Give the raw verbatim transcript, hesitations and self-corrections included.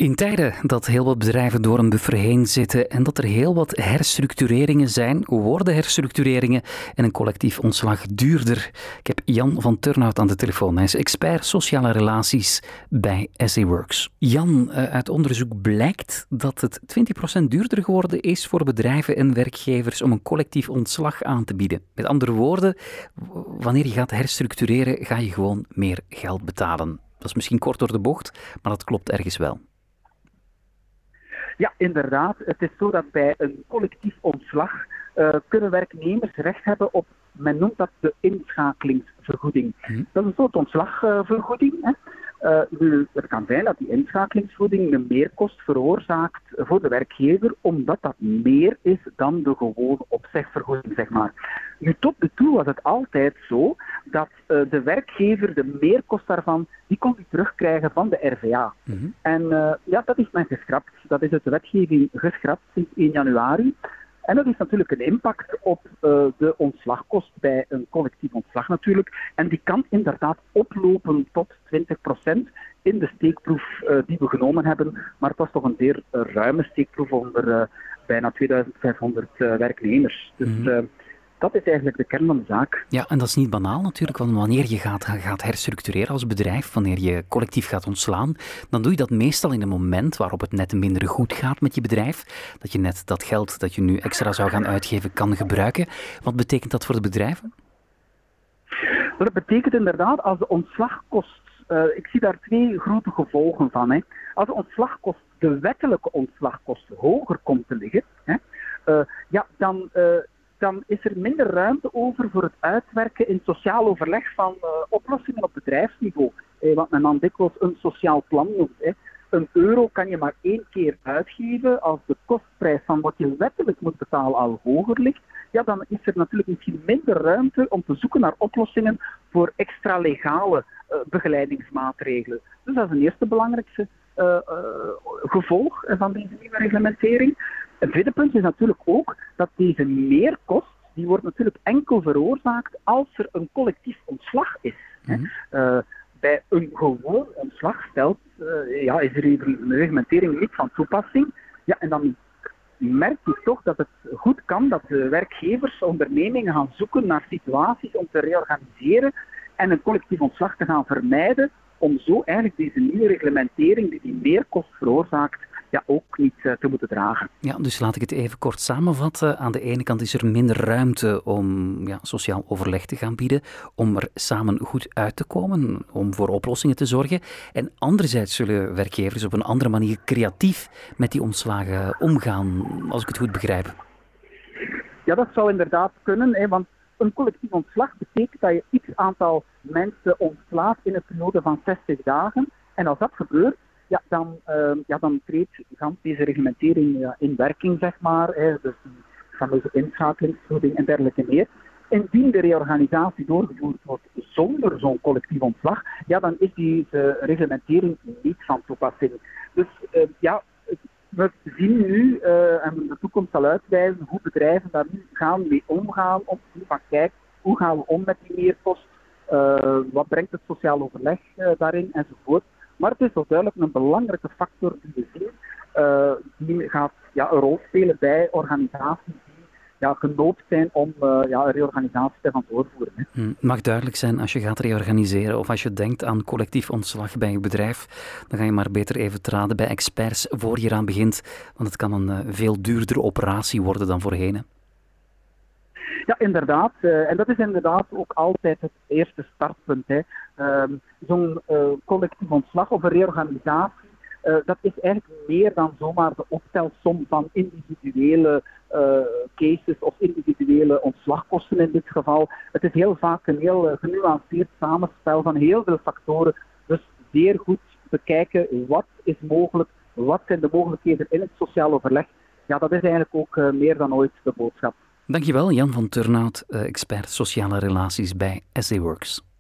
In tijden dat heel wat bedrijven door een buffer heen zitten en dat er heel wat herstructureringen zijn, worden herstructureringen en een collectief ontslag duurder. Ik heb Jan van Turnhout aan de telefoon. Hij is expert sociale relaties bij S A Works. Jan, uit onderzoek blijkt dat het twintig procent duurder geworden is voor bedrijven en werkgevers om een collectief ontslag aan te bieden. Met andere woorden, wanneer je gaat herstructureren, ga je gewoon meer geld betalen. Dat is misschien kort door de bocht, maar dat klopt ergens wel. Ja, inderdaad. Het is zo dat bij een collectief ontslag uh, kunnen werknemers recht hebben op, men noemt dat de inschakelingsvergoeding. Hm. Dat is een soort ontslagvergoeding. Hè. Uh, nu, het kan zijn dat die inschakelingsvergoeding een meerkost veroorzaakt voor de werkgever, omdat dat meer is dan de gewone opzegvergoeding, zeg maar. Nu, tot nu toe was het altijd zo dat uh, de werkgever de meerkost daarvan, die kon hij terugkrijgen van de R V A. Mm-hmm. En uh, ja, dat is men geschrapt. Dat is uit de wetgeving geschrapt sinds één januari. En dat heeft natuurlijk een impact op uh, de ontslagkost bij een collectief ontslag natuurlijk. En die kan inderdaad oplopen tot twintig procent in de steekproef uh, die we genomen hebben. Maar het was toch een zeer uh, ruime steekproef onder uh, bijna tweeduizend vijfhonderd uh, werknemers. Dus uh, dat is eigenlijk de kern van de zaak. Ja, en dat is niet banaal natuurlijk, want wanneer je gaat, gaat herstructureren als bedrijf, wanneer je collectief gaat ontslaan, dan doe je dat meestal in een moment waarop het net minder goed gaat met je bedrijf, dat je net dat geld dat je nu extra zou gaan uitgeven kan gebruiken. Wat betekent dat voor de bedrijven? Dat betekent inderdaad, als de ontslagkost, uh, ik zie daar twee grote gevolgen van. Hè. Als de ontslagkost, de wettelijke ontslagkost, hoger komt te liggen, hè, uh, ja, dan... Uh, dan is er minder ruimte over voor het uitwerken in sociaal overleg van uh, oplossingen op bedrijfsniveau. Eh, wat men dan dikwijls een sociaal plan noemt. Eh. Een euro kan je maar één keer uitgeven. Als de kostprijs van wat je wettelijk moet betalen al hoger ligt, ja, dan is er natuurlijk misschien minder ruimte om te zoeken naar oplossingen voor extra legale uh, begeleidingsmaatregelen. Dus dat is een eerste belangrijkste uh, uh, gevolg van deze nieuwe reglementering. Het tweede punt is natuurlijk ook dat deze meerkost, die wordt natuurlijk enkel veroorzaakt als er een collectief ontslag is. Mm-hmm. Uh, bij een gewoon ontslag stelt, uh, ja, is er een reglementering niet van toepassing. Ja, en dan merk je toch dat het goed kan dat de werkgevers, ondernemingen gaan zoeken naar situaties om te reorganiseren en een collectief ontslag te gaan vermijden, om zo eigenlijk deze nieuwe reglementering die die meerkost veroorzaakt, ja, ook niet uh, te moeten dragen. Ja, dus laat ik het even kort samenvatten. Aan de ene kant is er minder ruimte om ja, sociaal overleg te gaan bieden, om er samen goed uit te komen, om voor oplossingen te zorgen. En anderzijds zullen werkgevers op een andere manier creatief met die ontslagen omgaan, als ik het goed begrijp. Ja, dat zou inderdaad kunnen, hè, want een collectief ontslag betekent dat je x aantal mensen ontslaat in een periode van zestig dagen. En als dat gebeurt, Ja, dan, uh, ja, dan treedt gans deze reglementering ja, in werking, zeg maar. Hè, dus die fameuze inschakelingsvergoeding en dergelijke meer. Indien de reorganisatie doorgevoerd wordt zonder zo'n collectief ontslag, ja, dan is die uh, reglementering niet van toepassing. Dus uh, ja, we zien nu, uh, en de toekomst zal uitwijzen, hoe bedrijven daar nu gaan mee omgaan. Om te zien van, kijk, hoe gaan we om met die meerkost? Uh, wat brengt het sociaal overleg uh, daarin, enzovoort. Maar het is wel duidelijk een belangrijke factor die we zien. Uh, die gaat ja, een rol spelen bij organisaties die ja, genoopt zijn om uh, ja, een reorganisatie te gaan doorvoeren. Hè. Het mag duidelijk zijn, als je gaat reorganiseren of als je denkt aan collectief ontslag bij je bedrijf, dan ga je maar beter even te raden bij experts voor je eraan begint. Want het kan een uh, veel duurdere operatie worden dan voorheen. Hè. Ja, inderdaad. Uh, en dat is inderdaad ook altijd het eerste startpunt. Hè. Uh, zo'n uh, collectief ontslag of een reorganisatie, uh, dat is eigenlijk meer dan zomaar de optelsom van individuele uh, cases of individuele ontslagkosten in dit geval. Het is heel vaak een heel uh, genuanceerd samenspel van heel veel factoren. Dus zeer goed bekijken wat is mogelijk, wat zijn de mogelijkheden in het sociaal overleg. Ja, dat is eigenlijk ook uh, meer dan ooit de boodschap. Dankjewel, Jan van Turnhout, expert sociale relaties bij S A Works.